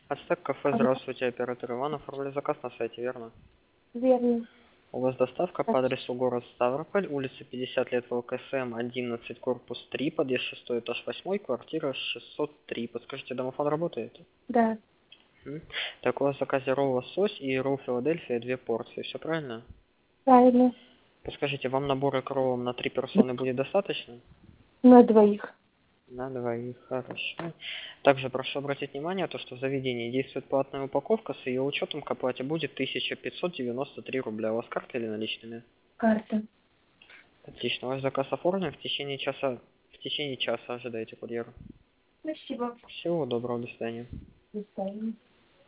Ацтек кафе, здравствуйте, оператор Иван. Оформили заказ на сайте, верно? Верно. У вас доставка по адресу город Ставрополь, улица 50 лет ВЛКСМ, 11, корпус 3, подъезд 6, этаж 8, квартира 603. Подскажите, домофон работает? Да. Мгм. Так, у вас в заказе ролл лосось и ролл Филадельфия, 2 порции, все правильно? Правильно. Подскажите, вам набора к роллам на 3 персоны будет достаточно? На двоих. На двоих, хорошо. Также прошу обратить внимание, то, что в заведении действует платная упаковка, с ее учетом к оплате будет 1593 рубля. У вас карта или наличными? Карта. Отлично, ваш заказ оформлен, в течение часа ожидайте курьера. Спасибо. Всего доброго, до свидания. До свидания.